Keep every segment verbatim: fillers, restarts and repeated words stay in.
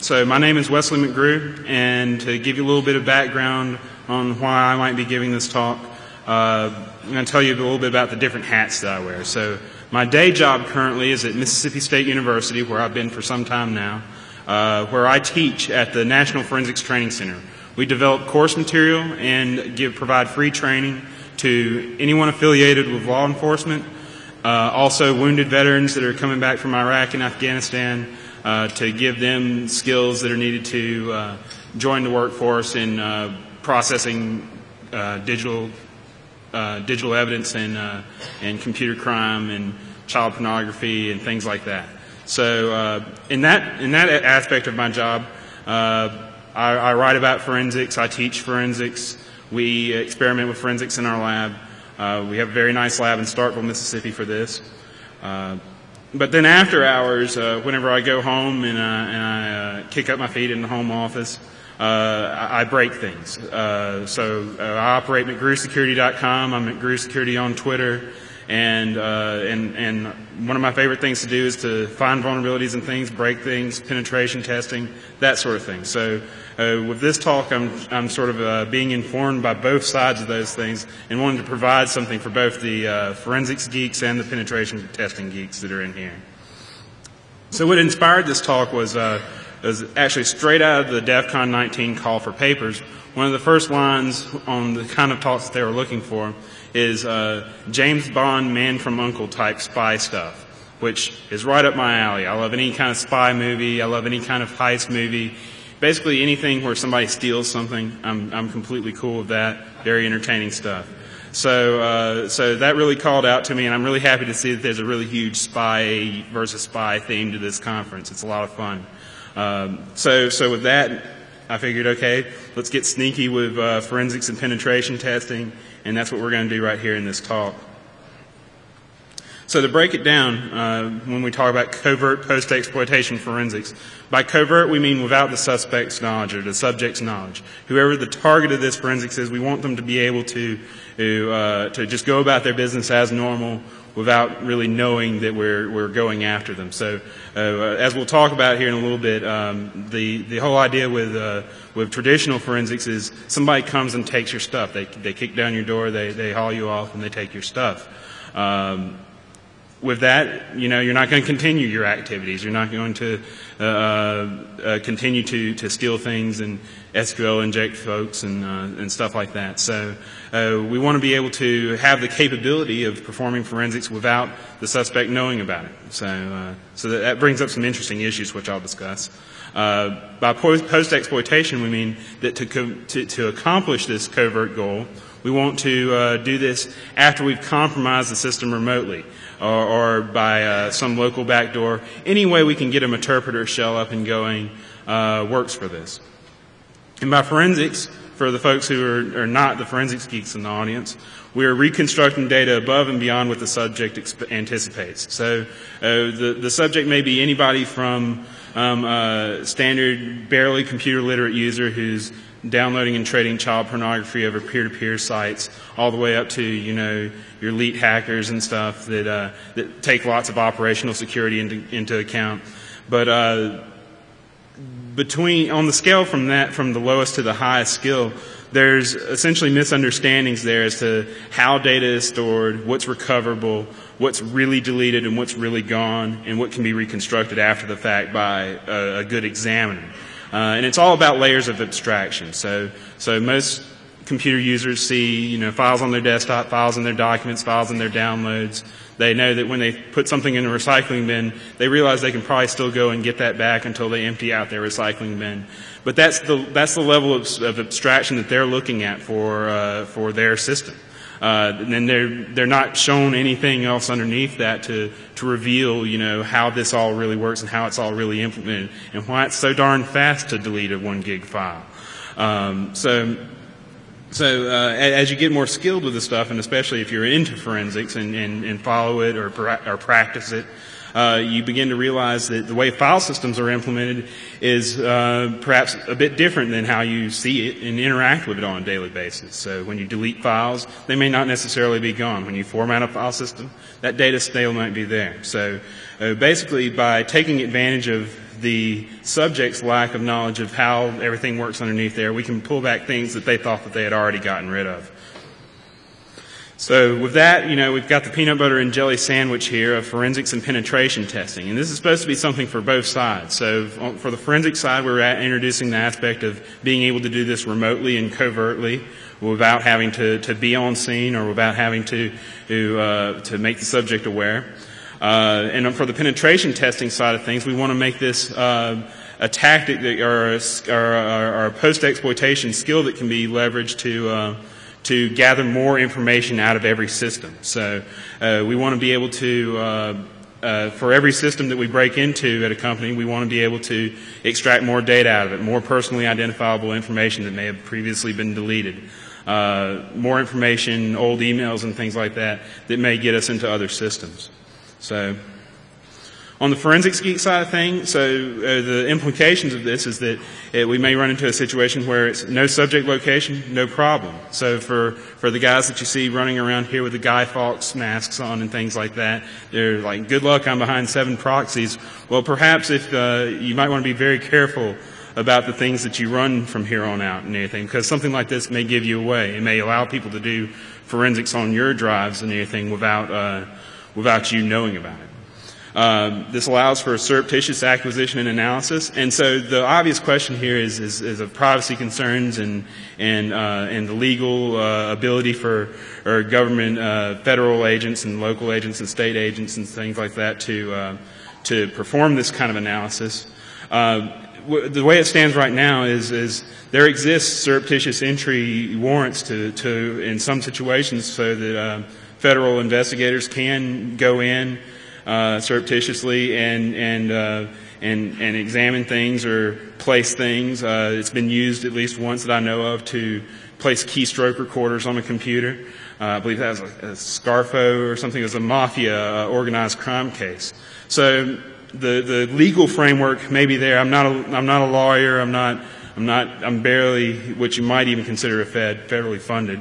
so my name is Wesley McGrew, and to give you a little bit of background on why I might be giving this talk, uh, I'm going to tell you a little bit about the different hats that I wear. So my day job currently is at Mississippi State University, where I've been for some time now, uh, where I teach at the National Forensics Training Center. We develop course material and give provide free training to anyone affiliated with law enforcement, uh, also wounded veterans that are coming back from Iraq and Afghanistan, uh, to give them skills that are needed to uh, join the workforce in uh, processing uh, digital uh, digital evidence and uh, and computer crime and child pornography and things like that. So uh, in that in that aspect of my job, uh, I, I write about forensics. I teach forensics. We experiment with forensics in our lab. Uh, we have a very nice lab in Starkville, Mississippi for this. Uh, but then after hours, uh, whenever I go home and, uh, and I uh, kick up my feet in the home office, uh, I, I break things. Uh, so uh, I operate McGrew Security dot com. I'm McGrew Security on Twitter. And, uh, and, and one of my favorite things to do is to find vulnerabilities in things, break things, penetration testing, that sort of thing. So uh, with this talk, I'm, I'm sort of uh, being informed by both sides of those things and wanting to provide something for both the uh, forensics geeks and the penetration testing geeks that are in here. So what inspired this talk was, uh, was actually straight out of the DEF CON nineteen call for papers. One of the first lines on the kind of talks that they were looking for is uh, James Bond, Man from U N C L E type spy stuff, which is right up my alley. I love any kind of spy movie. I love any kind of heist movie. Basically anything where somebody steals something, I'm, I'm completely cool with that. Very entertaining stuff. So, uh, so that really called out to me, and I'm really happy to see that there's a really huge spy versus spy theme to this conference. It's a lot of fun. Um, so, so with that, I figured, okay, let's get sneaky with uh, forensics and penetration testing, and that's what we're going to do right here in this talk. So to break it down, uh, when we talk about covert post-exploitation forensics, by covert we mean without the suspect's knowledge or the subject's knowledge. Whoever the target of this forensics is, we want them to be able to, to, uh, to just go about their business as normal without really knowing that we're, we're going after them. So uh, as we'll talk about here in a little bit, um, the, the whole idea with, uh, with traditional forensics is somebody comes and takes your stuff. They, they kick down your door, they, they haul you off, and they take your stuff. Um, with that, you know, you're not going to continue your activities. You're not going to uh, uh, continue to, to steal things and S Q L inject folks and, uh, and stuff like that. So uh, we want to be able to have the capability of performing forensics without the suspect knowing about it. So, uh, so that, that brings up some interesting issues, which I'll discuss. Uh, by post-exploitation, we mean that to, co to, to accomplish this covert goal, we want to uh, do this after we've compromised the system remotely, or, or by uh, some local backdoor. Any way we can get a interpreter shell up and going uh, works for this. And by forensics, for the folks who are, are not the forensics geeks in the audience, we are reconstructing data above and beyond what the subject anticipates. So uh, the, the subject may be anybody from um, a standard, barely computer literate user who's downloading and trading child pornography over peer-to-peer sites, all the way up to, you know, your elite hackers and stuff that uh, that take lots of operational security into, into account. But uh, between on the scale from that, from the lowest to the highest skill, there's essentially misunderstandings there as to how data is stored, what's recoverable, what's really deleted, and what's really gone, and what can be reconstructed after the fact by a, a good examiner. Uh, and it's all about layers of abstraction. So, so most computer users see, you know, files on their desktop, files in their documents, files in their downloads. They know that when they put something in a recycling bin, they realize they can probably still go and get that back until they empty out their recycling bin. But that's the that's the level of, of abstraction that they're looking at for uh, for their system. Uh, and then they're they're not shown anything else underneath that to to reveal, you know, how this all really works and how it's all really implemented and why it's so darn fast to delete a one gig file. Um, so. So uh, as you get more skilled with this stuff, and especially if you're into forensics and, and, and follow it or, pra or practice it, uh, you begin to realize that the way file systems are implemented is uh, perhaps a bit different than how you see it and interact with it on a daily basis. So when you delete files, they may not necessarily be gone. When you format a file system, that data still might be there. So uh, basically by taking advantage of the subject's lack of knowledge of how everything works underneath there, we can pull back things that they thought that they had already gotten rid of. So with that, you know, we've got the peanut butter and jelly sandwich here of forensics and penetration testing. And this is supposed to be something for both sides. So for the forensic side, we're at introducing the aspect of being able to do this remotely and covertly without having to, to be on scene or without having to, to, uh, to make the subject aware. Uh, and for the penetration testing side of things, we want to make this uh, a tactic that, or, a, or, or a post-exploitation skill that can be leveraged to uh, to gather more information out of every system. So uh, we want to be able to, uh, uh, for every system that we break into at a company, we want to be able to extract more data out of it, more personally identifiable information that may have previously been deleted, uh, more information, old emails and things like that, that may get us into other systems. So on the forensics geek side of things, so uh, the implications of this is that it, we may run into a situation where it's no subject location, no problem. So for, for the guys that you see running around here with the Guy Fawkes masks on and things like that, they're like, good luck, I'm behind seven proxies. Well, perhaps if uh, you might want to be very careful about the things that you run from here on out and everything, because something like this may give you away. It may allow people to do forensics on your drives and everything without, uh, without you knowing about it. Uh, this allows for surreptitious acquisition and analysis, and so the obvious question here is, is, is of privacy concerns and and uh, and the legal uh, ability for or government, uh, federal agents and local agents and state agents and things like that to uh, to perform this kind of analysis. Uh, w- the way it stands right now is is there exists surreptitious entry warrants to to in some situations so that uh, federal investigators can go in Uh, surreptitiously and and uh, and and examine things or place things. Uh, it's been used at least once that I know of to place keystroke recorders on a computer. Uh, I believe that was a, a Scarfo or something. It was a mafia uh, organized crime case. So the the legal framework may be there. I'm not a, I'm not a lawyer. I'm not I'm not I'm barely what you might even consider a Fed federally funded.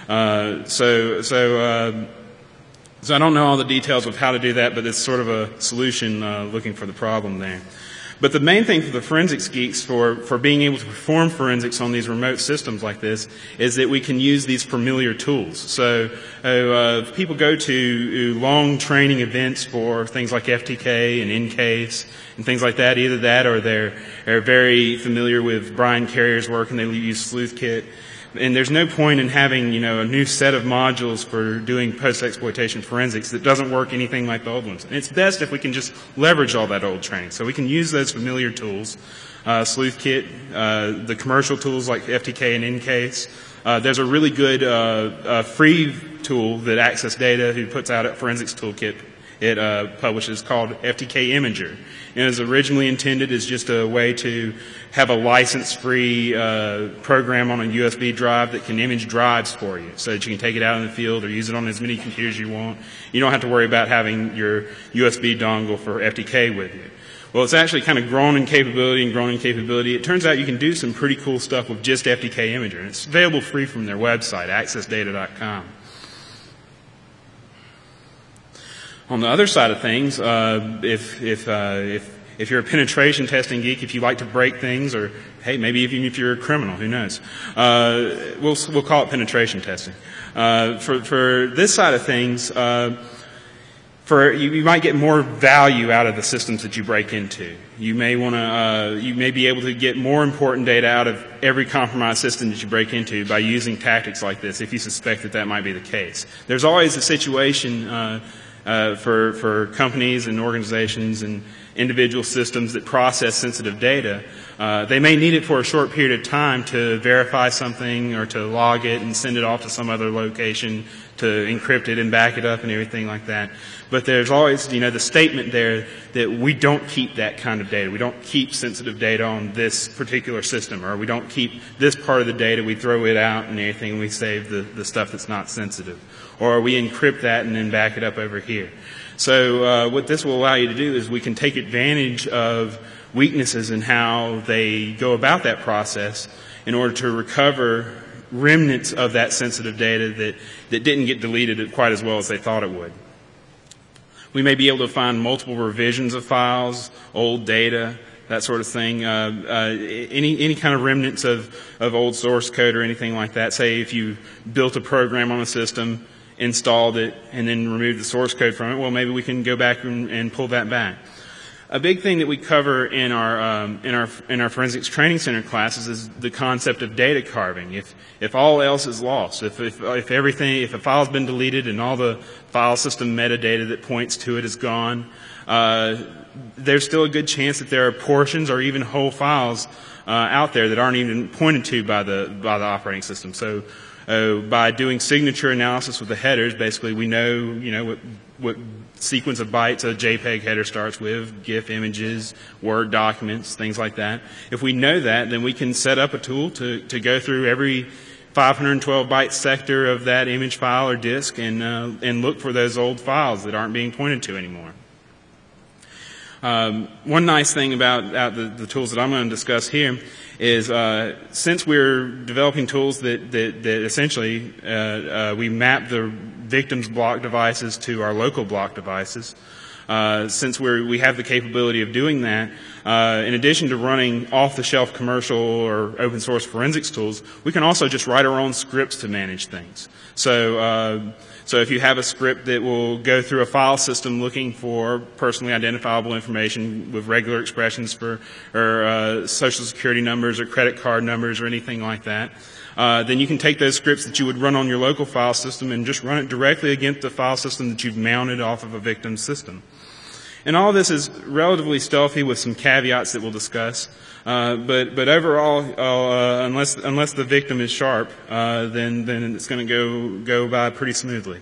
Uh, so so. Uh, So I don't know all the details of how to do that, but it's sort of a solution uh, looking for the problem there. But the main thing for the forensics geeks for, for being able to perform forensics on these remote systems like this is that we can use these familiar tools. So uh, people go to uh, long training events for things like F T K and Encase and things like that. Either that or they're, they're very familiar with Brian Carrier's work and they use SleuthKit. And there's no point in having, you know, a new set of modules for doing post-exploitation forensics that doesn't work anything like the old ones. And it's best if we can just leverage all that old training. So we can use those familiar tools, uh, SleuthKit, uh, the commercial tools like F T K and Encase. Uh, there's a really good uh, uh, free tool that Access Data, who puts out a forensics toolkit, it uh, publishes called F T K Imager. And it was originally intended as just a way to have a license-free uh, program on a U S B drive that can image drives for you so that you can take it out in the field or use it on as many computers you want. You don't have to worry about having your U S B dongle for F T K with you. Well, it's actually kind of grown in capability and grown in capability. It turns out you can do some pretty cool stuff with just F T K Imager. And it's available free from their website, access data dot com. On the other side of things, uh, if if uh, if if you're a penetration testing geek, if you like to break things, or hey, maybe even if you're a criminal, who knows? Uh, we'll we'll call it penetration testing. Uh, for for this side of things, uh, for you, you might get more value out of the systems that you break into. You may want to uh, you may be able to get more important data out of every compromised system that you break into by using tactics like this. If you suspect that that might be the case, there's always a situation. Uh, Uh, for, for companies and organizations and individual systems that process sensitive data. Uh, they may need it for a short period of time to verify something or to log it and send it off to some other location to encrypt it and back it up and everything like that. But there's always, you know, the statement there that we don't keep that kind of data. We don't keep sensitive data on this particular system, or we don't keep this part of the data. We throw it out and everything, and we save the, the stuff that's not sensitive. Or we encrypt that and then back it up over here. So uh, what this will allow you to do is we can take advantage of weaknesses in how they go about that process in order to recover remnants of that sensitive data that, that didn't get deleted quite as well as they thought it would. We may be able to find multiple revisions of files, old data, that sort of thing. Uh, uh, any any kind of remnants of, of old source code or anything like that. Say if you built a program on a system, installed it, and then removed the source code from it, well, maybe we can go back and, and pull that back. A big thing that we cover in our um, in our in our forensics training center classes is the concept of data carving. If if all else is lost, if if, if everything, if a file's been deleted and all the file system metadata that points to it is gone, uh, there's still a good chance that there are portions or even whole files uh, out there that aren't even pointed to by the by the operating system. So uh, by doing signature analysis with the headers, basically we know you know what what sequence of bytes a JPEG header starts with, GIF images, Word documents, things like that. If we know that, then we can set up a tool to, to go through every five hundred twelve byte sector of that image file or disk and, uh, and look for those old files that aren't being pointed to anymore. Um, one nice thing about, about the, the tools that I'm going to discuss here is uh, since we're developing tools that, that, that essentially uh, uh, we map the victim's block devices to our local block devices, uh, since we're, we have the capability of doing that, uh, in addition to running off-the-shelf commercial or open-source forensics tools, we can also just write our own scripts to manage things. So, uh, so if you have a script that will go through a file system looking for personally identifiable information with regular expressions for or uh, social security numbers or credit card numbers or anything like that, uh, then you can take those scripts that you would run on your local file system and just run it directly against the file system that you've mounted off of a victim's system. And all this is relatively stealthy with some caveats that we'll discuss. Uh, but but overall, uh, unless unless the victim is sharp, uh, then then it's going to go go by pretty smoothly.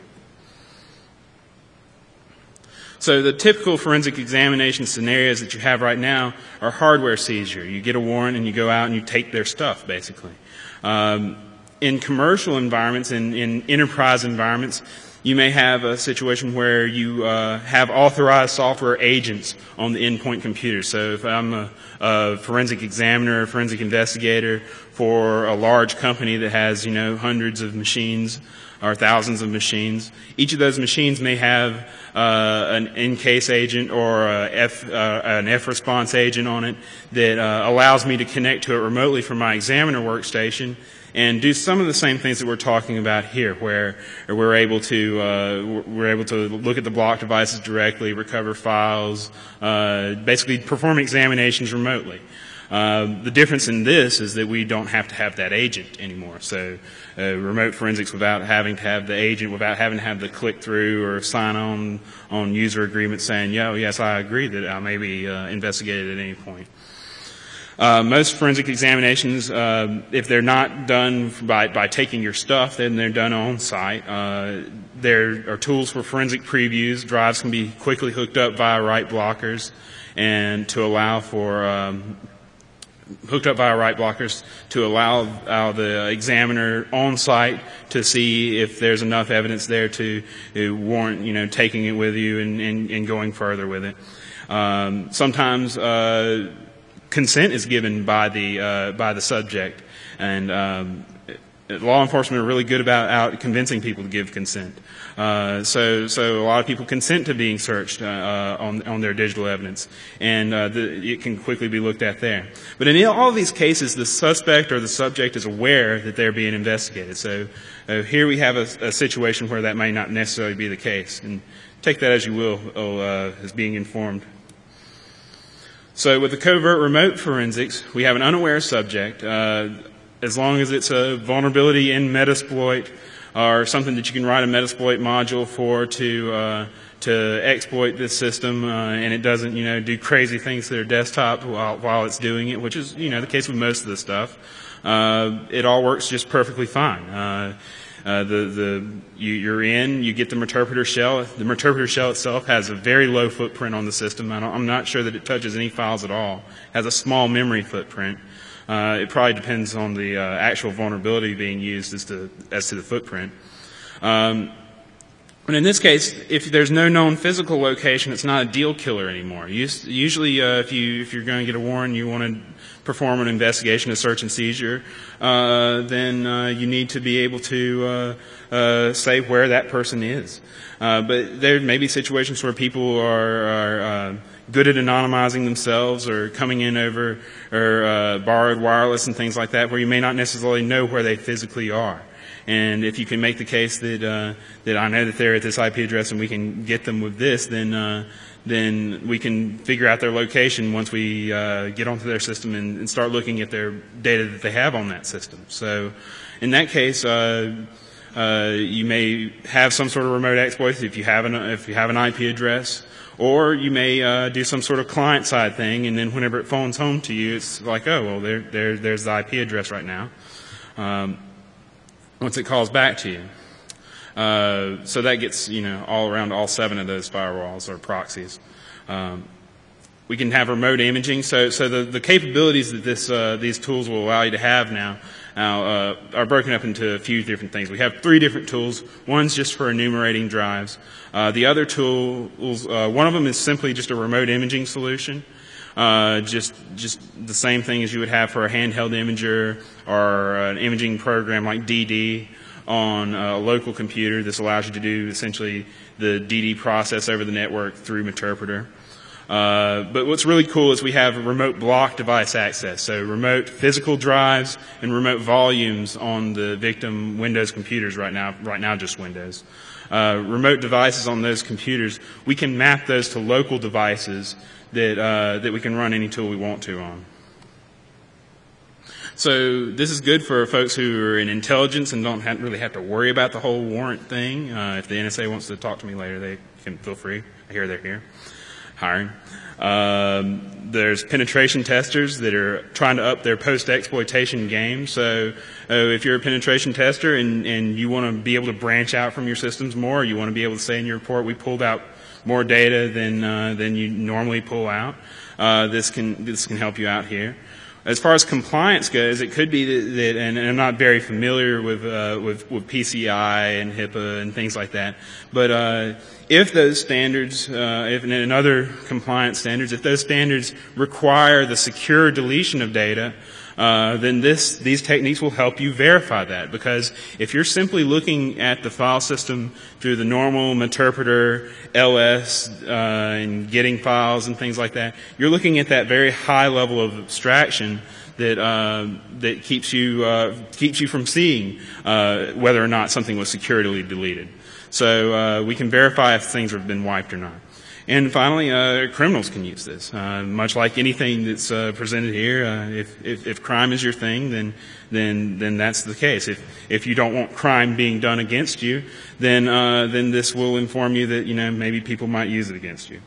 So the typical forensic examination scenarios that you have right now are hardware seizure. You get a warrant and you go out and you take their stuff, basically. Um, in commercial environments, in, in enterprise environments, you may have a situation where you uh, have authorized software agents on the endpoint computer. So if I'm a, a forensic examiner, a forensic investigator for a large company that has, you know, hundreds of machines or thousands of machines, each of those machines may have uh, an in-case agent or a F, uh, an F-response agent on it that uh, allows me to connect to it remotely from my examiner workstation and do some of the same things that we're talking about here, where we're able to uh, we're able to look at the block devices directly, recover files, uh, basically perform examinations remotely. Uh, the difference in this is that we don't have to have that agent anymore. So uh, remote forensics without having to have the agent, without having to have the click through or sign on on user agreement saying, "Yo, yes, I agree that I may be uh, investigated at any point." Uh, most forensic examinations, uh, if they're not done by, by taking your stuff, then they're done on site. Uh, there are tools for forensic previews. Drives can be quickly hooked up via write blockers, and to allow for um, hooked up via write blockers to allow, allow the examiner on site to see if there's enough evidence there to, to warrant, you know, taking it with you and, and, and going further with it. Um, sometimes. Uh, Consent is given by the uh, by the subject, and um, law enforcement are really good about out convincing people to give consent. Uh, so so a lot of people consent to being searched uh, on on their digital evidence, and uh, the, it can quickly be looked at there. But in all of these cases, the suspect or the subject is aware that they're being investigated. So uh, here we have a, a situation where that may not necessarily be the case, and take that as you will, uh, as being informed. So with the covert remote forensics, we have an unaware subject. Uh, as long as it's a vulnerability in Metasploit or something that you can write a Metasploit module for to uh, to exploit this system, uh, and it doesn't, you know, do crazy things to their desktop while, while it's doing it, which is, you know, the case with most of the stuff. Uh, it all works just perfectly fine. Uh, Uh, the, the, you, you're in, you get the Meterpreter shell. The Meterpreter shell itself has a very low footprint on the system. I don't, I'm not sure that it touches any files at all. It has a small memory footprint. Uh, it probably depends on the uh, actual vulnerability being used as to, as to the footprint. Um, but in this case, if there's no known physical location, it's not a deal killer anymore. Usually, uh, if you if you're going to get a warrant, you want to perform an investigation, a search and seizure, uh, then uh, you need to be able to uh, uh, say where that person is. Uh, but there may be situations where people are, are uh, good at anonymizing themselves or coming in over or uh, borrowed wireless and things like that, where you may not necessarily know where they physically are. And if you can make the case that uh, that I know that they're at this I P address and we can get them with this, then uh, then we can figure out their location once we uh, get onto their system and, and start looking at their data that they have on that system. So in that case, uh, uh, you may have some sort of remote exploit if you have an if you have an I P address, or you may uh, do some sort of client-side thing, and then whenever it phones home to you, it's like, oh well, there there there's the I P address right now. Um, once it calls back to you. Uh, so that gets, you know, all around all seven of those firewalls or proxies. Um, we can have remote imaging. So, so the, the capabilities that this, uh, these tools will allow you to have now, now uh, are broken up into a few different things. We have three different tools. One's just for enumerating drives. Uh, the other tools, uh, one of them is simply just a remote imaging solution. Uh, just, just the same thing as you would have for a handheld imager or an imaging program like D D on a local computer. This allows you to do essentially the D D process over the network through Meterpreter. Uh, but what's really cool is we have remote block device access, so remote physical drives and remote volumes on the victim Windows computers right now, right now just Windows. Uh, remote devices on those computers, we can map those to local devices that uh, that we can run any tool we want to on. So this is good for folks who are in intelligence and don't have, really have to worry about the whole warrant thing. Uh, if the N S A wants to talk to me later, they can feel free. I hear they're here hiring. Um, there's penetration testers that are trying to up their post-exploitation game. So uh, if you're a penetration tester and, and you want to be able to branch out from your systems more, you want to be able to say in your report, we pulled out more data than uh, than you normally pull out. Uh, this can this can help you out here. As far as compliance goes, it could be that, that and, and I'm not very familiar with uh, with with P C I and HIPAA and things like that, but uh, if those standards, uh, if and other compliance standards, if those standards require the secure deletion of data, Uh, then this, these techniques will help you verify that. Because if you're simply looking at the file system through the normal Meterpreter, L S, uh, and getting files and things like that, you're looking at that very high level of abstraction that uh, that keeps you uh, keeps you from seeing uh, whether or not something was securely deleted. So uh, we can verify if things have been wiped or not. And finally, uh, criminals can use this. Uh, much like anything that's uh, presented here, uh, if, if, if crime is your thing, then then then that's the case. If if you don't want crime being done against you, then uh, then this will inform you that you know maybe people might use it against you.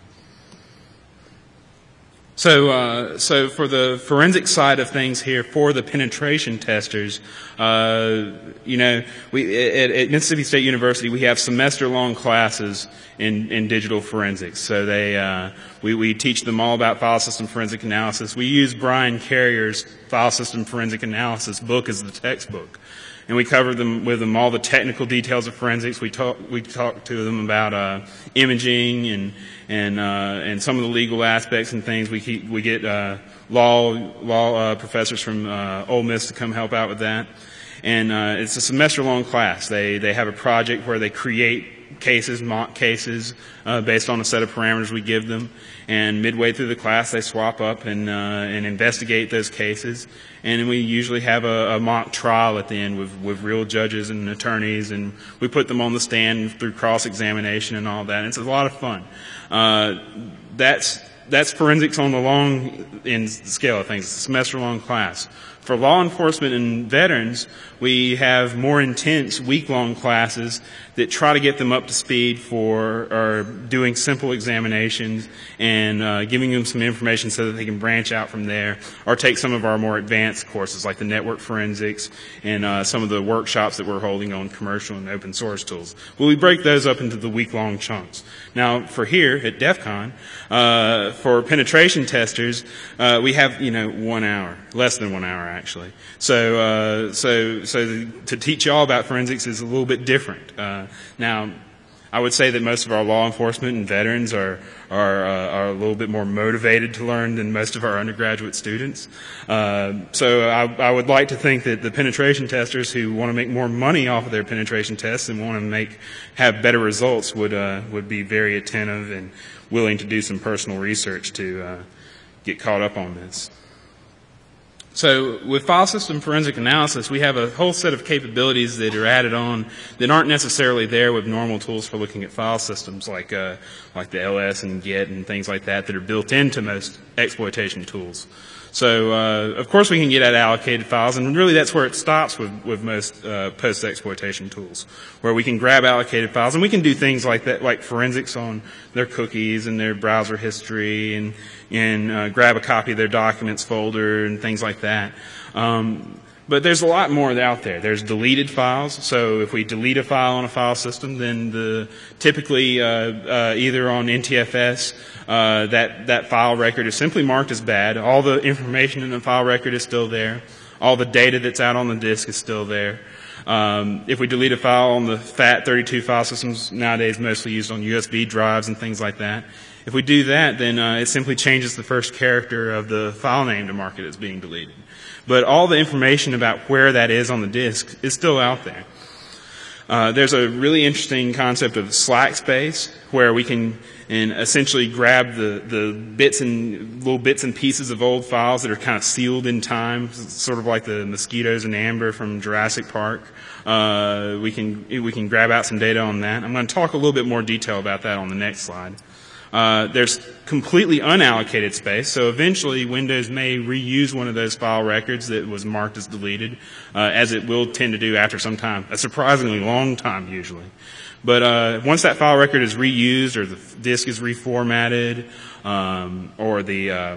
So, uh, so for the forensic side of things here, for the penetration testers, uh, you know, we at, at Mississippi State University we have semester-long classes in, in digital forensics. So they, uh, we, we teach them all about file system forensic analysis. We use Brian Carrier's file system forensic analysis book as the textbook. And we cover them with them all the technical details of forensics. We talk we talk to them about uh, imaging and and uh, and some of the legal aspects and things. We keep, we get uh, law law uh, professors from uh, Ole Miss to come help out with that. And uh, it's a semester long class. They they have a project where they create cases, mock cases, uh, based on a set of parameters we give them. And midway through the class, they swap up and uh, and investigate those cases. And then we usually have a, a mock trial at the end with, with real judges and attorneys, and we put them on the stand through cross-examination and all that. And it's a lot of fun. Uh, that's that's forensics on the long end scale of things. It's a semester-long class. For law enforcement and veterans, we have more intense week-long classes that try to get them up to speed for or doing simple examinations and uh, giving them some information so that they can branch out from there, or take some of our more advanced courses like the network forensics and uh, some of the workshops that we're holding on commercial and open source tools. Well, we break those up into the week-long chunks. Now, for here at DEF CON, uh, for penetration testers, uh, we have, you know, one hour, less than one hour actually. So, uh, so, so to teach you all about forensics is a little bit different. Uh, now, I would say that most of our law enforcement and veterans are are, uh, are a little bit more motivated to learn than most of our undergraduate students. Uh, so I, I would like to think that the penetration testers who want to make more money off of their penetration tests and want to make have better results would uh, would be very attentive and willing to do some personal research to uh, get caught up on this. So with file system forensic analysis, we have a whole set of capabilities that are added on that aren't necessarily there with normal tools for looking at file systems like uh, like the L S and GET and things like that that are built into most exploitation tools. So uh, of course we can get at allocated files, and really that's where it stops with, with most uh, post-exploitation tools, where we can grab allocated files, and we can do things like that, like forensics on their cookies and their browser history, and and uh, grab a copy of their documents folder and things like that. Um, but there's a lot more out there. There's deleted files. So if we delete a file on a file system, then the typically uh, uh, either on N T F S, uh, that that file record is simply marked as bad. All the information in the file record is still there. All the data that's out on the disk is still there. Um, if we delete a file on the FAT thirty-two file systems, nowadays mostly used on U S B drives and things like that, if we do that, then uh, it simply changes the first character of the file name to mark it as being deleted. But all the information about where that is on the disk is still out there. Uh, there's a really interesting concept of slack space, where we can and essentially grab the, the bits and little bits and pieces of old files that are kind of sealed in time, sort of like the mosquitoes in amber from Jurassic Park. Uh, we can we can grab out some data on that. I'm going to talk a little bit more detail about that on the next slide. Uh, there's completely unallocated space, so eventually Windows may reuse one of those file records that was marked as deleted, uh, as it will tend to do after some time, a surprisingly long time usually. But uh, once that file record is reused, or the disk is reformatted, um, or the uh,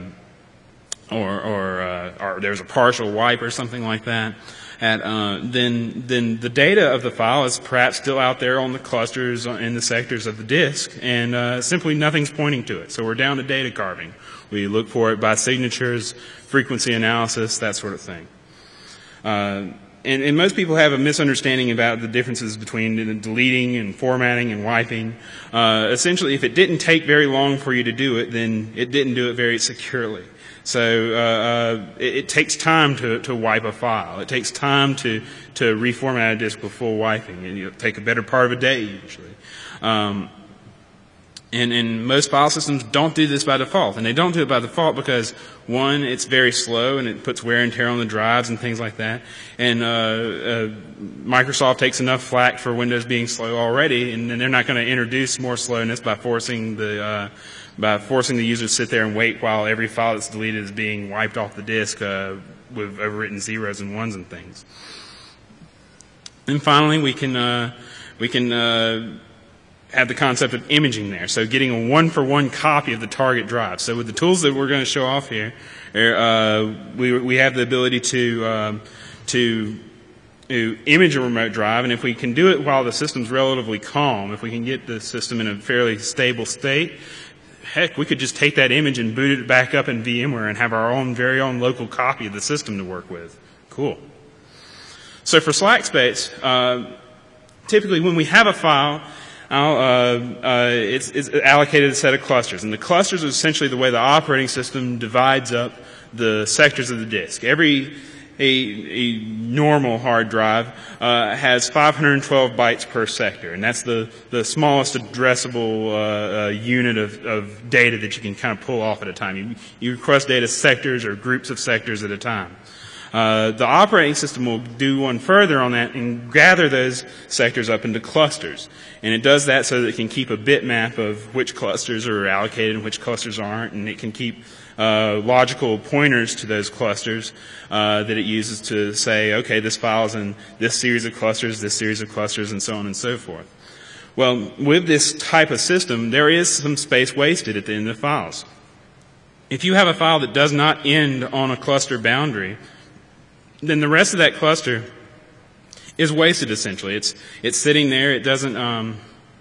or or, uh, or there's a partial wipe or something like that, At, uh, then then the data of the file is perhaps still out there on the clusters in the sectors of the disk, and uh, simply nothing's pointing to it. So we're down to data carving. We look for it by signatures, frequency analysis, that sort of thing. Uh, and, and most people have a misunderstanding about the differences between deleting and formatting and wiping. Uh, essentially, if it didn't take very long for you to do it, then it didn't do it very securely. So uh, uh, it, it takes time to, to wipe a file. It takes time to, to reformat a disk before wiping. And it'll take a better part of a day usually. Um, and, and most file systems don't do this by default. And they don't do it by default because, one, it's very slow and it puts wear and tear on the drives and things like that. And uh, uh, Microsoft takes enough flack for Windows being slow already, and then they're not going to introduce more slowness by forcing the uh, by forcing the user to sit there and wait while every file that's deleted is being wiped off the disk uh, with overwritten zeros and ones and things. And finally, we can uh, we can uh, have the concept of imaging there. So getting a one-for-one copy of the target drive. So with the tools that we're going to show off here, uh, we we have the ability to um, to to image a remote drive, and if we can do it while the system's relatively calm, if we can get the system in a fairly stable state, heck, we could just take that image and boot it back up in VMware and have our own very own local copy of the system to work with. Cool. So for slack space, uh, typically when we have a file, I'll, uh, uh, it's, it's allocated a set of clusters, and the clusters are essentially the way the operating system divides up the sectors of the disk. Every a, a normal hard drive uh, has five hundred twelve bytes per sector, and that's the, the smallest addressable uh, uh, unit of, of data that you can kind of pull off at a time. You, you request data sectors or groups of sectors at a time. Uh, the operating system will do one further on that and gather those sectors up into clusters. And it does that so that it can keep a bitmap of which clusters are allocated and which clusters aren't, and it can keep uh, logical pointers to those clusters uh, that it uses to say, okay, this file is in this series of clusters, this series of clusters, and so on and so forth. Well, with this type of system, there is some space wasted at the end of the files. If you have a file that does not end on a cluster boundary, then the rest of that cluster is wasted essentially. It's it's sitting there. It doesn't. Um,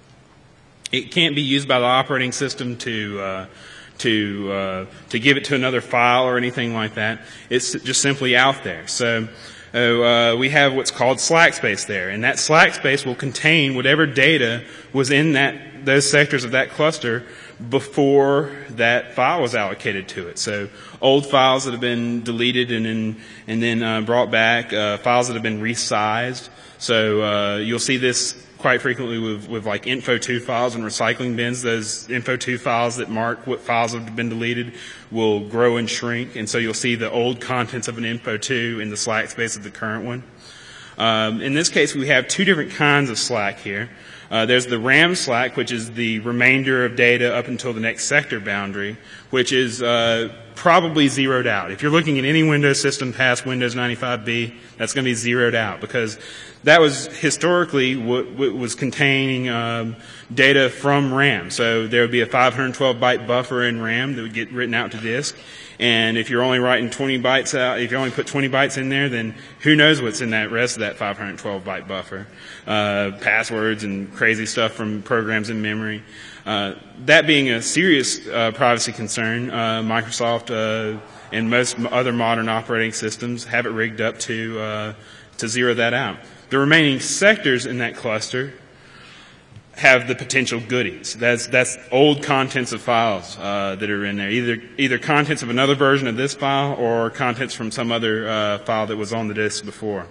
it can't be used by the operating system to uh, to uh, to give it to another file or anything like that. It's just simply out there. So So uh, we have what's called slack space there, and that slack space will contain whatever data was in that those sectors of that cluster before that file was allocated to it. So old files that have been deleted and then, and then uh, brought back, uh, files that have been resized. So uh, you'll see this quite frequently with, with like info two files and recycling bins. Those info two files that mark what files have been deleted will grow and shrink, and so you'll see the old contents of an info two in the slack space of the current one. Um, in this case, we have two different kinds of slack here. Uh, there's the RAM slack, which is the remainder of data up until the next sector boundary, which is uh, probably zeroed out. If you're looking at any Windows system past Windows ninety-five B, that's going to be zeroed out because that was historically what, what was containing um, data from RAM. So there would be a five hundred twelve byte buffer in RAM that would get written out to disk. And if you're only writing twenty bytes out, if you only put twenty bytes in there, then who knows what's in that rest of that five hundred twelve byte buffer. Uh, passwords and crazy stuff from programs in memory. Uh, that being a serious uh, privacy concern, uh, Microsoft uh, and most other modern operating systems have it rigged up to, uh, to zero that out. The remaining sectors in that cluster have the potential goodies. That's that's old contents of files uh, that are in there, either either contents of another version of this file or contents from some other uh, file that was on the disk before.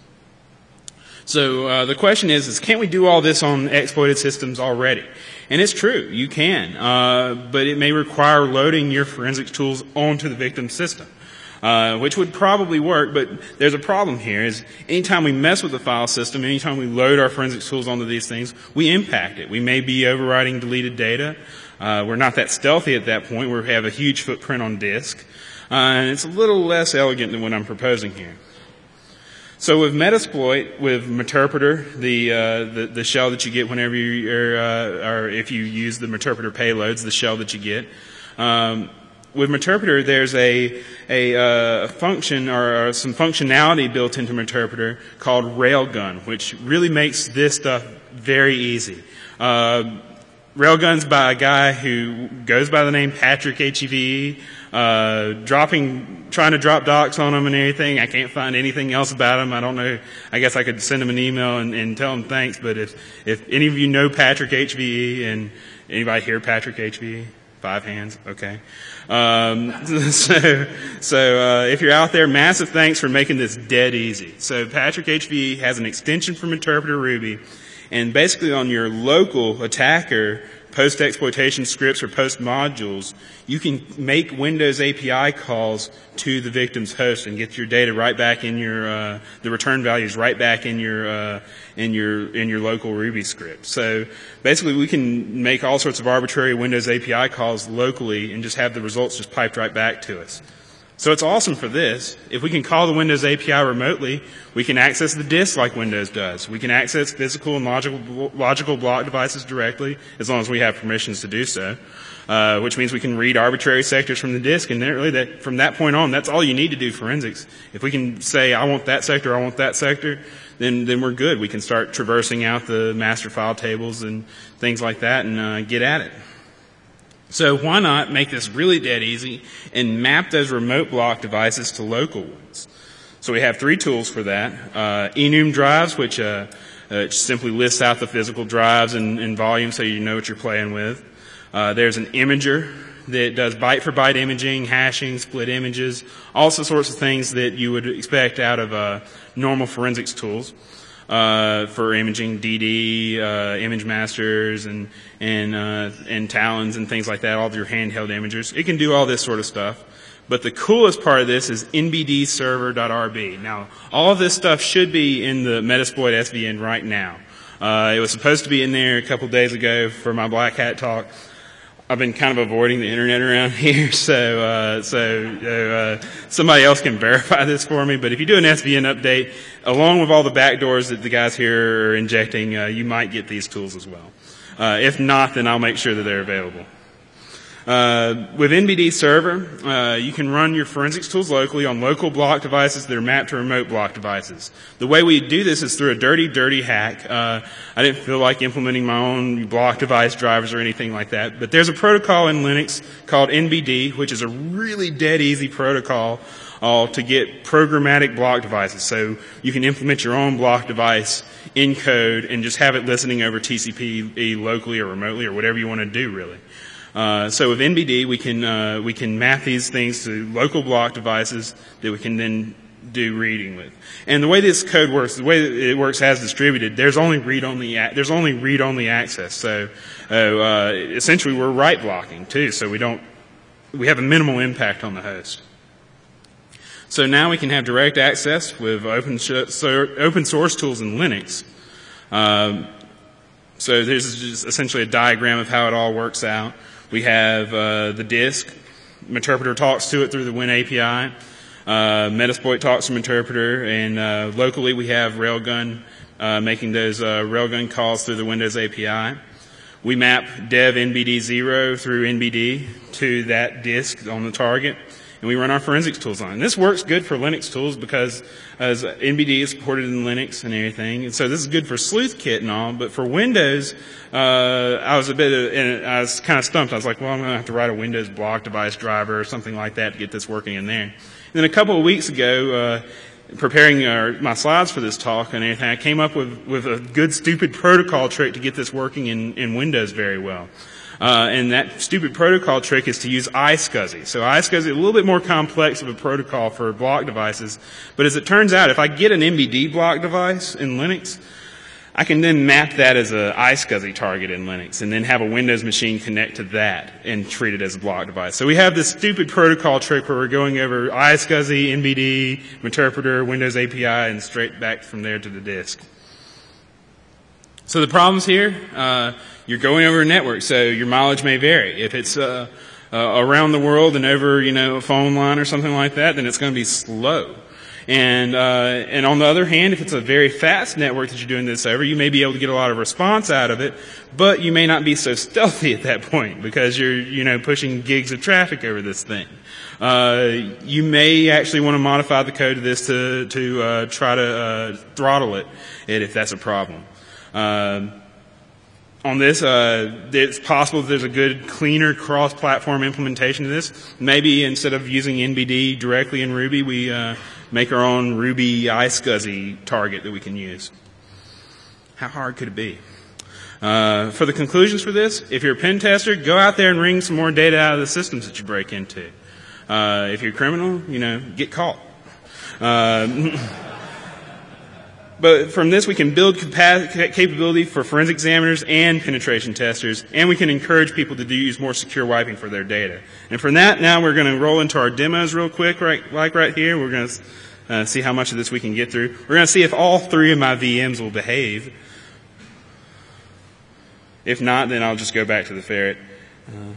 So uh, the question is, is can we do all this on exploited systems already? And it's true, you can, uh, but it may require loading your forensics tools onto the victim system. Uh, which would probably work, but there's a problem here is anytime we mess with the file system, anytime we load our forensics tools onto these things, we impact it. We may be overwriting deleted data. Uh, we're not that stealthy at that point. We have a huge footprint on disk. Uh, and it's a little less elegant than what I'm proposing here. So with Metasploit, with Meterpreter, the, uh, the, the shell that you get whenever you, or, uh, or if you use the Meterpreter payloads, the shell that you get, um, with Meterpreter, there's a, a uh, function or, or some functionality built into Meterpreter called Railgun, which really makes this stuff very easy. Uh, Railgun's by a guy who goes by the name Patrick H E V E, uh, dropping, trying to drop docs on him and everything. I can't find anything else about him. I don't know. I guess I could send him an email and, and tell him thanks, but if, if any of you know Patrick H V E and anybody here Patrick H V E? Five hands, okay. Um, so, so uh, if you're out there, massive thanks for making this dead easy. So Patrick H V E has an extension from Interpreter Ruby, and basically on your local attacker post-exploitation scripts or post-modules, you can make Windows A P I calls to the victim's host and get your data right back in your, uh, the return values right back in your, uh, in your, in your local Ruby script. So basically we can make all sorts of arbitrary Windows A P I calls locally and just have the results just piped right back to us. So it's awesome for this. If we can call the Windows A P I remotely, we can access the disk like Windows does. We can access physical and logical, logical block devices directly, as long as we have permissions to do so, uh, which means we can read arbitrary sectors from the disk, and then really that, from that point on, that's all you need to do forensics. If we can say, I want that sector, I want that sector, then, then we're good. We can start traversing out the master file tables and things like that and uh, get at it. So why not make this really dead easy and map those remote block devices to local ones? So we have three tools for that. Uh, enum drives, which uh, uh, simply lists out the physical drives and, and volume so you know what you're playing with. Uh, there's an imager that does byte for byte imaging, hashing, split images, all sorts of things that you would expect out of uh, normal forensics tools. Uh, for imaging, D D, uh, image masters, and and uh, and Talons and things like that. All of your handheld imagers, it can do all this sort of stuff. But the coolest part of this is N B D server dot R B. Now, all of this stuff should be in the Metasploit S V N right now. Uh, it was supposed to be in there a couple days ago for my Black Hat talk. I've been kind of avoiding the internet around here, so uh, so uh, somebody else can verify this for me. But if you do an S V N update, along with all the backdoors that the guys here are injecting, uh, you might get these tools as well. Uh, if not, then I'll make sure that they're available. Uh, with N B D Server, uh, you can run your forensics tools locally on local block devices that are mapped to remote block devices. The way we do this is through a dirty, dirty hack. Uh, I didn't feel like implementing my own block device drivers or anything like that, but there's a protocol in Linux called N B D, which is a really dead easy protocol all to get programmatic block devices. So you can implement your own block device in code and just have it listening over T C P locally or remotely or whatever you want to do, really. Uh, so with N B D, we can uh, we can map these things to local block devices that we can then do reading with. And the way this code works, the way it works as distributed, there's only read-only there's only read-only access. So uh, essentially, we're write blocking too. So we don't we have a minimal impact on the host. So now we can have direct access with open so open source tools in Linux. Um, so there's just essentially a diagram of how it all works out. We have uh, the disk. Meterpreter talks to it through the Win A P I. Uh, Metasploit talks to Meterpreter, and uh, locally we have Railgun uh, making those uh, Railgun calls through the Windows A P I. We map dev N B D zero through N B D to that disk on the target, and we run our forensics tools on it. And this works good for Linux tools because as N B D is supported in Linux and everything, and so this is good for SleuthKit and all. But for Windows, uh, I was a bit, of, and I was kind of stumped. I was like, well, I'm going to have to write a Windows block device driver or something like that to get this working in there. And then a couple of weeks ago, uh, preparing our, my slides for this talk and everything, I came up with, with a good stupid protocol trick to get this working in, in Windows very well. Uh, and that stupid protocol trick is to use iSCSI. So iSCSI is a little bit more complex of a protocol for block devices. But as it turns out, if I get an N B D block device in Linux, I can then map that as a iSCSI target in Linux and then have a Windows machine connect to that and treat it as a block device. So we have this stupid protocol trick where we're going over iSCSI, N B D, Meterpreter, Windows A P I, and straight back from there to the disk. So the problems here, uh, you're going over a network, so your mileage may vary. If it's uh, uh, around the world and over, you know, a phone line or something like that, then it's going to be slow. And uh, and on the other hand, if it's a very fast network that you're doing this over, you may be able to get a lot of response out of it, but you may not be so stealthy at that point because you're, you know, pushing gigs of traffic over this thing. Uh, you may actually want to modify the code of this to to uh, try to uh, throttle it, it if that's a problem. Uh, on this, uh, it's possible that there's a good, cleaner cross-platform implementation of this. Maybe instead of using N B D directly in Ruby, we uh, make our own Ruby iSCSI target that we can use. How hard could it be? Uh, for the conclusions for this, if you're a pen tester, go out there and wring some more data out of the systems that you break into. Uh, if you're a criminal, you know, get caught. Uh, But from this, we can build capability for forensic examiners and penetration testers, and we can encourage people to do use more secure wiping for their data. And from that, now we're going to roll into our demos real quick, right, like right here. We're going to uh, see how much of this we can get through. We're going to see if all three of my V Ms will behave. If not, then I'll just go back to the ferret. Uh,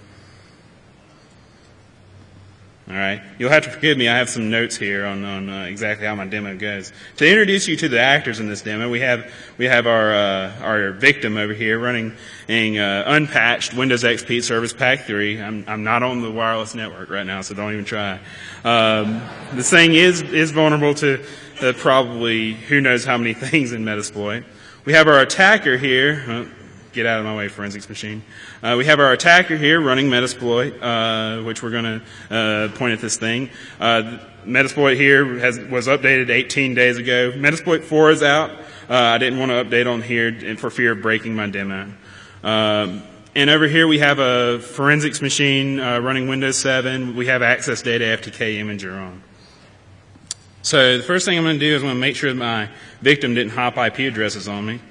All right. You'll have to forgive me. I have some notes here on, on uh, exactly how my demo goes. To introduce you to the actors in this demo, we have we have our uh, our victim over here running a uh, unpatched Windows X P Service Pack three. I'm I'm not on the wireless network right now, so don't even try. Um, this thing is is vulnerable to uh, probably who knows how many things in Metasploit. We have our attacker here. Oh, get out of my way, forensics machine. Uh, we have our attacker here running Metasploit, uh, which we're going to uh, point at this thing. Uh, Metasploit here has, was updated eighteen days ago. Metasploit four is out. Uh, I didn't want to update on here for fear of breaking my demo. Um, and over here we have a forensics machine uh, running Windows seven. We have access data F T K imager on. So the first thing I'm going to do is I'm going to make sure that my victim didn't hop I P addresses on me.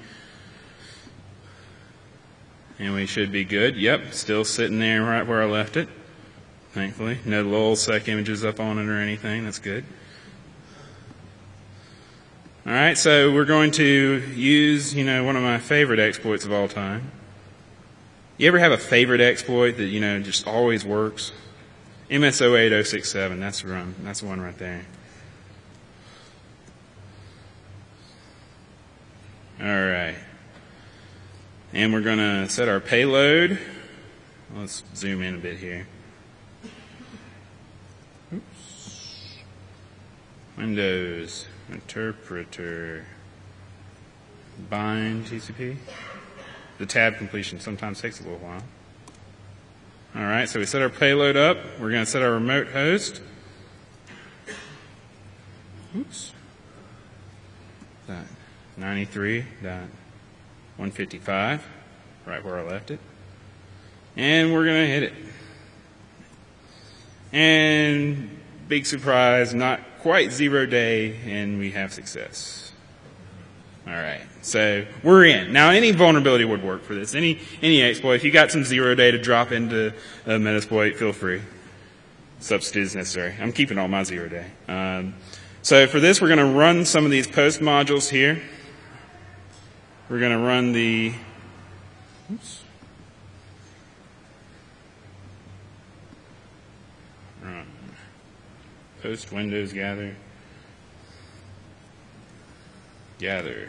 And we should be good. Yep, still sitting there right where I left it, thankfully. No lolsec images up on it or anything. That's good. All right, so we're going to use, you know, one of my favorite exploits of all time. You ever have a favorite exploit that, you know, just always works? M S zero eight zero six seven, that's the one. That's the one right there. All right. And we're going to set our payload. Let's zoom in a bit here. Oops. Windows, Interpreter, bind T C P. The tab completion sometimes takes a little while. All right, so we set our payload up. We're going to set our remote host. oops, dot ninety-three dot one fifty-five, right where I left it. And we're going to hit it. And big surprise, not quite zero day, and we have success. All right, so we're in. Now, any vulnerability would work for this. Any any exploit. If you got some zero day to drop into a Metasploit, feel free. Substitute is necessary. I'm keeping all my zero day. Um, so for this, we're going to run some of these post modules here. We're going to run the oops, run post Windows gather gather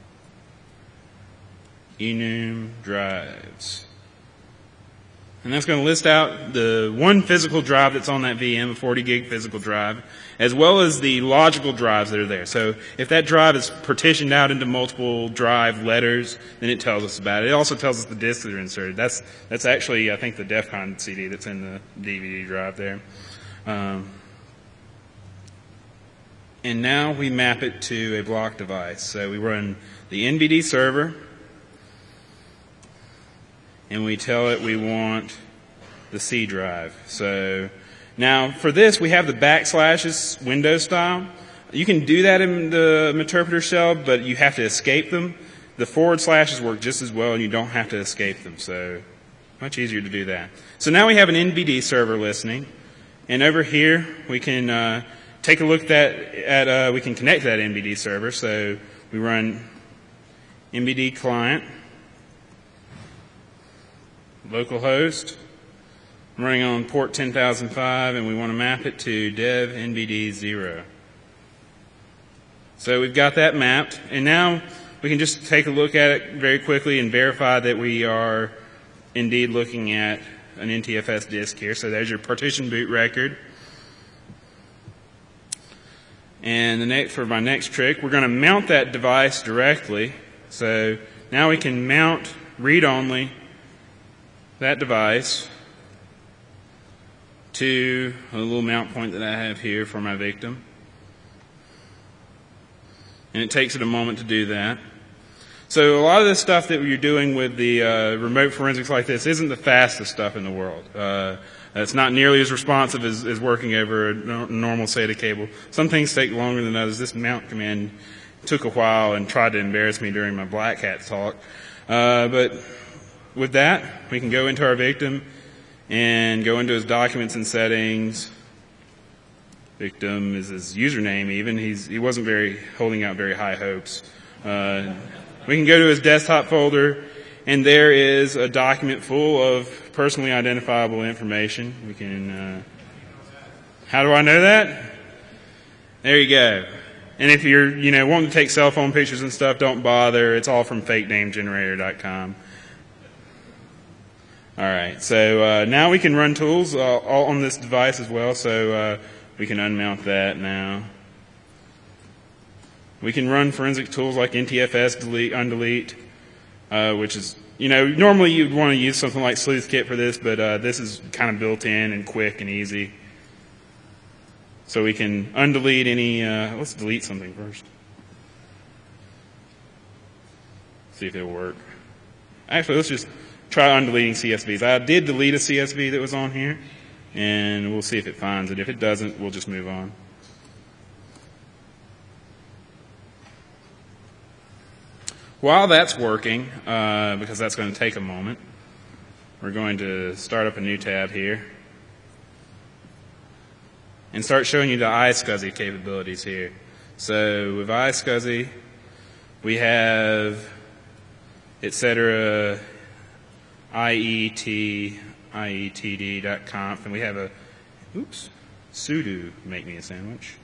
enum drives. And that's going to list out the one physical drive that's on that V M, a forty gig physical drive, as well as the logical drives that are there. So if that drive is partitioned out into multiple drive letters, then it tells us about it. It also tells us the disks that are inserted. That's that's actually, I think, the DEF CON C D that's in the D V D drive there. Um, and now we map it to a block device. So we run the N V D server, and we tell it we want the C drive. So now for this, we have the backslashes Windows style. You can do that in the interpreter shell, but you have to escape them. The forward slashes work just as well, and you don't have to escape them. So much easier to do that. So now we have an N V D server listening, and over here we can uh, take a look at, that, at uh, we can connect to that N V D server. So we run N V D client, localhost. I'm running on port ten thousand five, and we want to map it to dev N V D zero. So we've got that mapped, and now we can just take a look at it very quickly and verify that we are indeed looking at an N T F S disk here. So there's your partition boot record. And the next, for my next trick, we're going to mount that device directly. So now we can mount read-only that device to a little mount point that I have here for my victim. And it takes it a moment to do that. So a lot of the stuff that you're doing with the uh, remote forensics like this isn't the fastest stuff in the world. Uh, it's not nearly as responsive as, as working over a no, normal SATA cable. Some things take longer than others. This mount command took a while and tried to embarrass me during my Black Hat talk. Uh, but with that, we can go into our victim and go into his documents and settings. Victim is his username even. He's, he wasn't very holding out very high hopes. Uh, we can go to his desktop folder, and there is a document full of personally identifiable information. We can, uh, how do I know that? There you go. And if you're, you know, wanting to take cell phone pictures and stuff, don't bother. It's all from fake name generator dot com. All right, so uh, now we can run tools uh, all on this device as well, so uh, we can unmount that now. We can run forensic tools like N T F S delete, undelete, uh, which is, you know, normally you'd want to use something like SleuthKit for this, but uh, this is kind of built in and quick and easy. So we can undelete any, uh, let's delete something first. See if it'll work. Actually, let's just try undeleting C S Vs. I did delete a C S V that was on here, and we'll see if it finds it. If it doesn't, we'll just move on. While that's working, uh, because that's going to take a moment, we're going to start up a new tab here and start showing you the iSCSI capabilities here. So with iSCSI, we have et cetera I E T, I E T D dot conf, and we have a, oops, sudo make me a sandwich.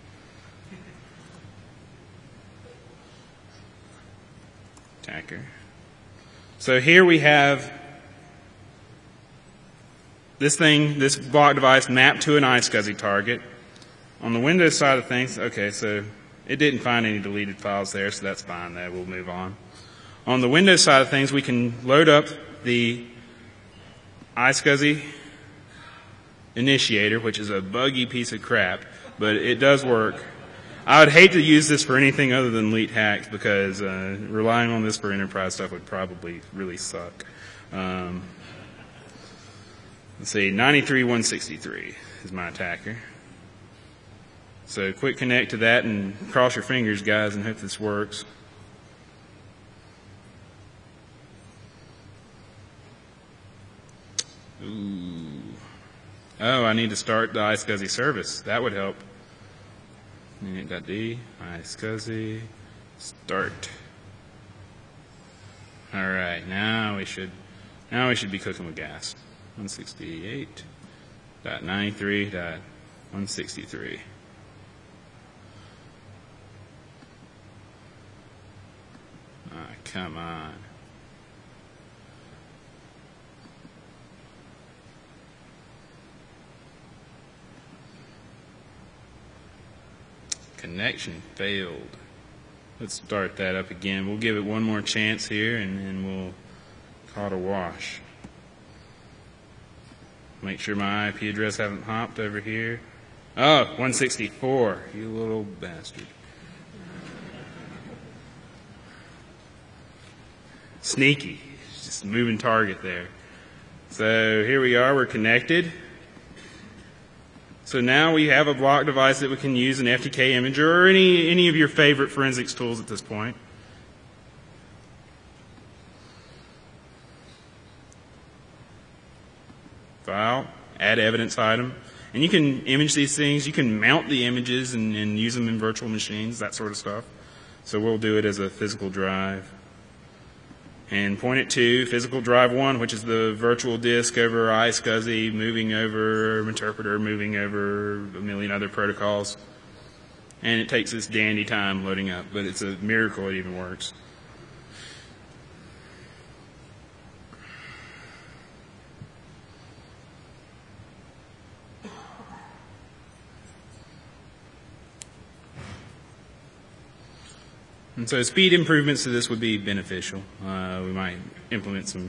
Attacker. So here we have this thing, this block device mapped to an iSCSI target. On the Windows side of things, okay, so it didn't find any deleted files there, so that's fine there. We'll move on. On the Windows side of things, we can load up the iSCSI initiator, which is a buggy piece of crap, but it does work. I would hate to use this for anything other than Leet hacks because uh, relying on this for enterprise stuff would probably really suck. Um, let's see, ninety-three one sixty-three is my attacker. So quick connect to that and cross your fingers, guys, and hope this works. Ooh. Oh, I need to start the iSCSI service. That would help. Init.d, iSCSI, start. All right, now we should, now we should be cooking with gas. one sixty-eight dot ninety-three dot one sixty-three. Ah, come on. Connection failed. Let's start that up again. We'll give it one more chance here, and then we'll call it a wash. Make sure my I P address hasn't hopped over here. Oh, one sixty-four. You little bastard. Sneaky. Just a moving target there. So here we are. We're connected. So now we have a block device that we can use an F T K imager or any, any of your favorite forensics tools at this point. File, add evidence item. And you can image these things. You can mount the images and, and use them in virtual machines, that sort of stuff. So we'll do it as a physical drive. And point it to physical drive one, which is the virtual disk over iSCSI, moving over interpreter, moving over a million other protocols. And it takes this dandy time loading up, but it's a miracle it even works. And so speed improvements to this would be beneficial. Uh, we might implement some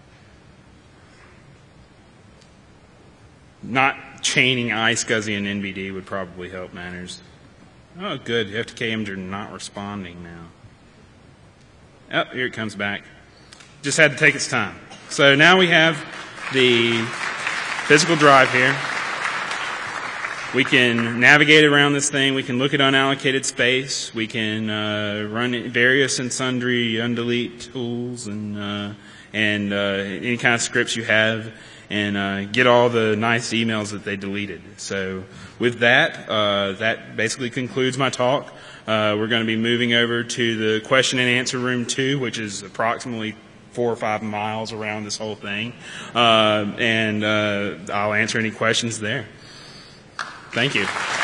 not chaining iSCSI and N V D would probably help matters. Oh, good. F T K imager not responding now. Oh, here it comes back. Just had to take its time. So now we have the physical drive here. We can navigate around this thing. We can look at unallocated space. We can uh, run various and sundry undelete tools and uh, and uh, any kind of scripts you have, and uh, get all the nice emails that they deleted. So with that, uh, that basically concludes my talk. Uh, we're going to be moving over to the question and answer room two, which is approximately four or five miles around this whole thing, uh, and uh, I'll answer any questions there. Thank you.